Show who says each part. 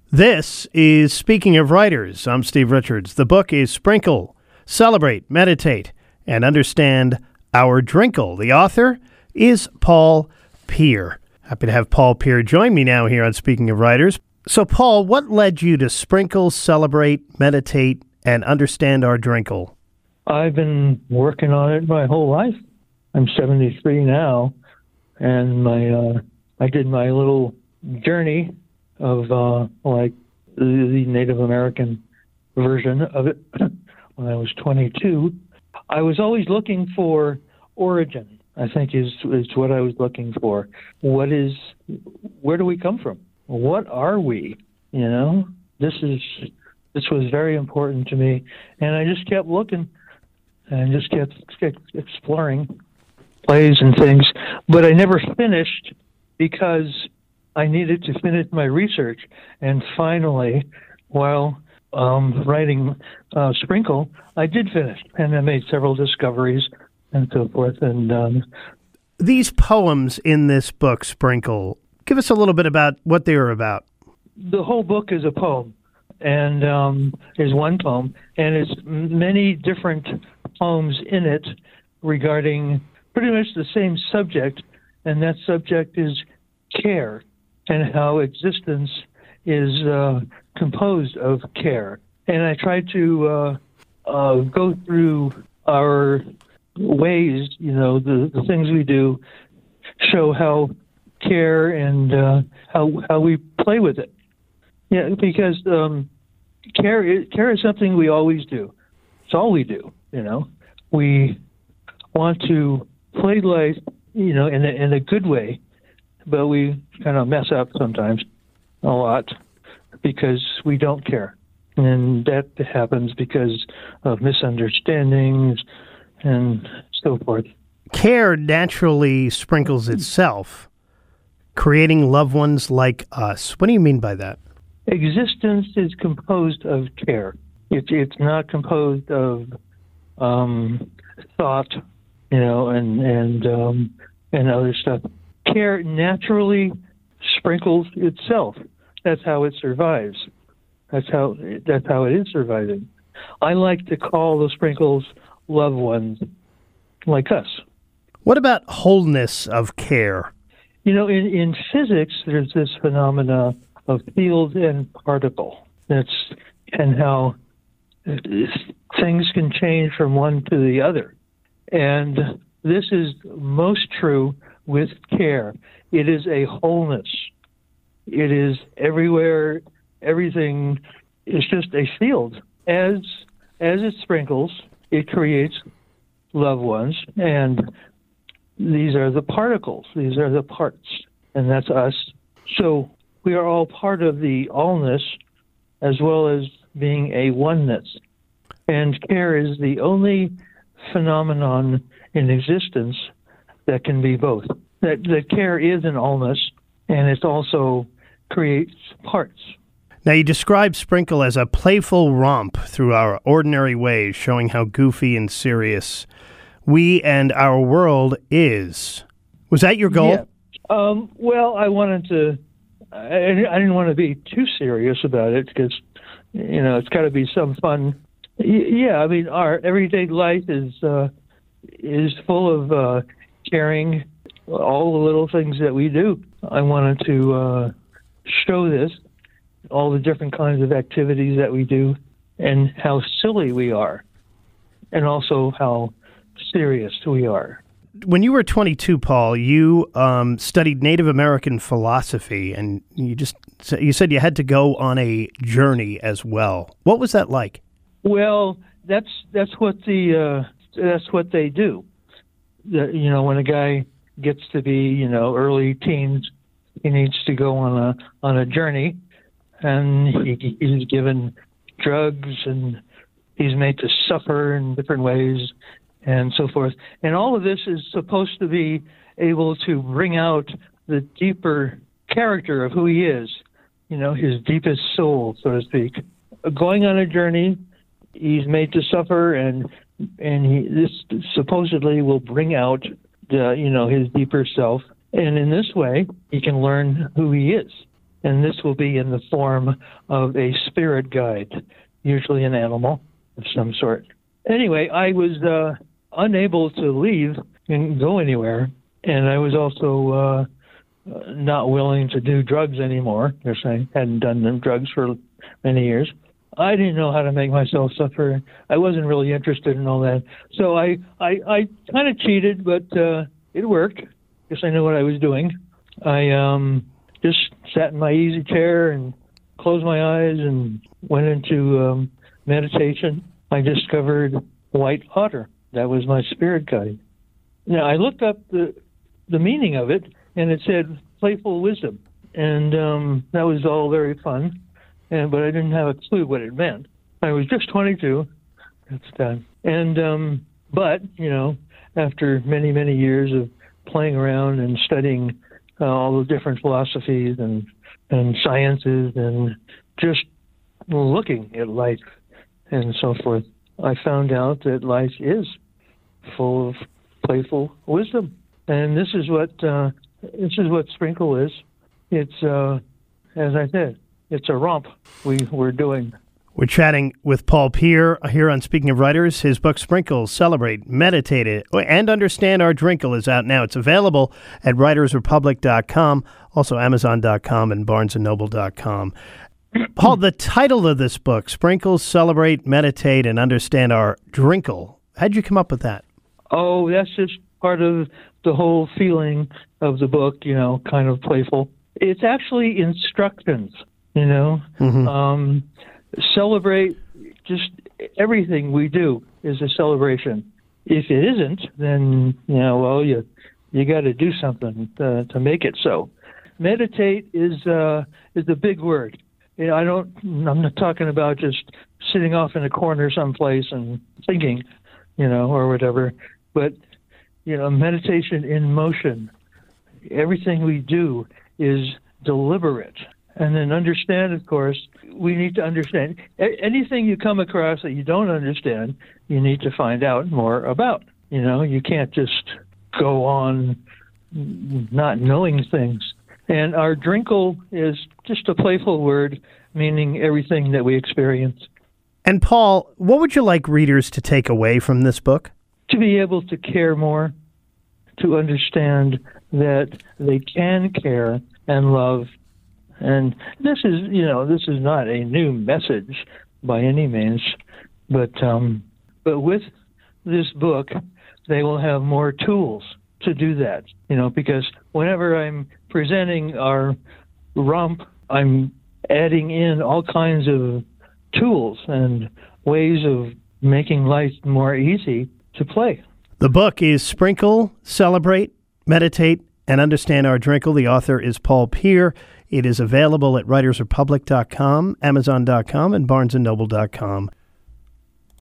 Speaker 1: This is Speaking of Writers. I'm Steve Richards. The book is Sprinkle, Celebrate, Meditate, and Understand Our Drinkle. The author is Paul Peer. Happy to have Paul Peer join me now here on Speaking of Writers. So, Paul, what led you to sprinkle, celebrate, meditate, and understand our drinkle?
Speaker 2: I've been working on it my whole life. I'm 73 now, and I did my little journey of the Native American version of it when I was 22. I was always looking for origin, I think is what I was looking for. Where do we come from? What are we? You know, this was very important to me, and I just kept looking and just kept exploring plays and things, but I never finished because I needed to finish my research. And finally, while writing Sprinkle, I did finish, and I made several discoveries and so forth. And
Speaker 1: these poems in this book, Sprinkle, give us a little bit about what they are about.
Speaker 2: The whole book is a poem, and is one poem, and it's many different poems in it regarding pretty much the same subject, and that subject is care, and how existence is composed of care. And I try to go through our ways, you know, the things we do, show how care and how we play with it. Yeah, because care is something we always do. It's all we do, you know. We want to play life, you know, in a good way, but we kind of mess up sometimes, a lot, because we don't care. And that happens because of misunderstandings and so forth.
Speaker 1: Care naturally sprinkles itself, creating loved ones like us. What do you mean by that?
Speaker 2: Existence is composed of care. It's not composed of thought, you know, and other stuff. Care naturally sprinkles itself. That's how it survives. That's how it is surviving. I like to call the sprinkles loved ones like us.
Speaker 1: What about wholeness of care?
Speaker 2: You know, in physics, there's this phenomena of field and particle. And how things can change from one to the other. And this is most true with care. It is a wholeness. It is everywhere. Everything is just a field. As it sprinkles, it creates loved ones, and these are the particles. These are the parts, and that's us. So we are all part of the allness, as well as being a oneness. And care is the only phenomenon in existence that can be both. That care is an allness, and it also creates parts.
Speaker 1: Now, you describe Sprinkle as a playful romp through our ordinary ways, showing how goofy and serious we and our world is. Was that your goal?
Speaker 2: Yeah. Well, I didn't want to be too serious about it because, you know, it's got to be some fun. Yeah, I mean, our everyday life is full of caring, all the little things that we do. I wanted to show this, all the different kinds of activities that we do, and how silly we are, and also how serious we are.
Speaker 1: When you were 22, Paul, you studied Native American philosophy, and you said you had to go on a journey as well. What was that like? Well,
Speaker 2: that's what they do. You know, when a guy gets to be, you know, early teens, he needs to go on a journey, and he's given drugs, and he's made to suffer in different ways, and so forth. And all of this is supposed to be able to bring out the deeper character of who he is, you know, his deepest soul, so to speak. Going on a journey, he's made to suffer, and this supposedly will bring out his deeper self. And in this way, he can learn who he is. and this will be in the form of a spirit guide, usually an animal of some sort. Anyway, I was unable to leave and go anywhere, and I was also not willing to do drugs anymore. They're saying hadn't done them drugs for many years. I didn't know how to make myself suffer. I wasn't really interested in all that. So I kind of cheated, but it worked. Guess I knew what I was doing. I just sat in my easy chair and closed my eyes and went into meditation. I discovered white otter. That was my spirit guide. Now, I looked up the meaning of it, and it said playful wisdom. And that was all very fun. But I didn't have a clue what it meant. I was just 22 at the time. And, but, after many, many years of playing around and studying all the different philosophies and sciences and just looking at life and so forth, I found out that life is full of playful wisdom. And this is what Sprinkle is. It's, as I said, it's a romp we're doing.
Speaker 1: We're chatting with Paul Peer here on Speaking of Writers. His book, Sprinkle, Celebrate, Meditate, and Understand Our Drinkle is out now. It's available at writersrepublic.com, also amazon.com and barnesandnoble.com. Paul, the title of this book, Sprinkle, Celebrate, Meditate, and Understand Our Drinkle, how'd you come up with that?
Speaker 2: Oh, that's just part of the whole feeling of the book, kind of playful. It's actually instructions. Celebrate, just everything we do is a celebration. If it isn't, then, you got to do something to make it so. Meditate is a big word. I'm not talking about just sitting off in a corner someplace and thinking, or whatever, but, meditation in motion. Everything we do is deliberate. And then understand, of course, we need to understand. Anything you come across that you don't understand, you need to find out more about. You can't just go on not knowing things. And our drinkle is just a playful word, meaning everything that we experience.
Speaker 1: And Paul, what would you like readers to take away from this book?
Speaker 2: To be able to care more, to understand that they can care and love. And this is not a new message by any means, but with this book, they will have more tools to do that, because whenever I'm presenting our romp, I'm adding in all kinds of tools and ways of making life more easy to play.
Speaker 1: The book is Sprinkle, Celebrate, Meditate, and Understand Our Drinkle. The author is Paul Peer. It is available at writersrepublic.com, amazon.com, and barnesandnoble.com.